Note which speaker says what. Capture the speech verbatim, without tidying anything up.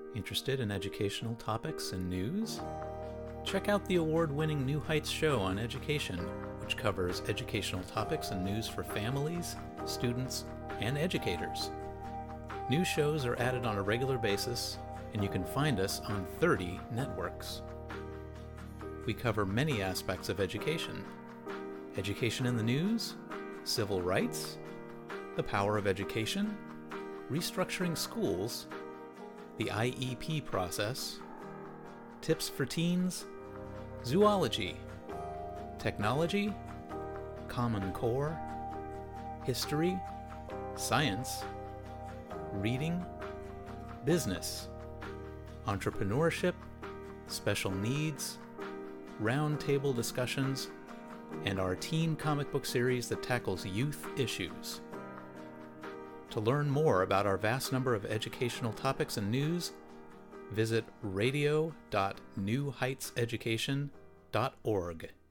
Speaker 1: Interested in educational topics and news? Check out the award-winning New Heights show on education, which covers educational topics and news for families, students, and educators. New shows are added on a regular basis, and you can find us on thirty networks. We cover many aspects of education. Education in the news, civil rights, the power of education, restructuring schools, the I E P process, tips for teens, zoology, technology, Common Core, history, science, reading, business, entrepreneurship, special needs, roundtable discussions, and our teen comic book series that tackles youth issues. To learn more about our vast number of educational topics and news, visit radio dot new heights education dot org.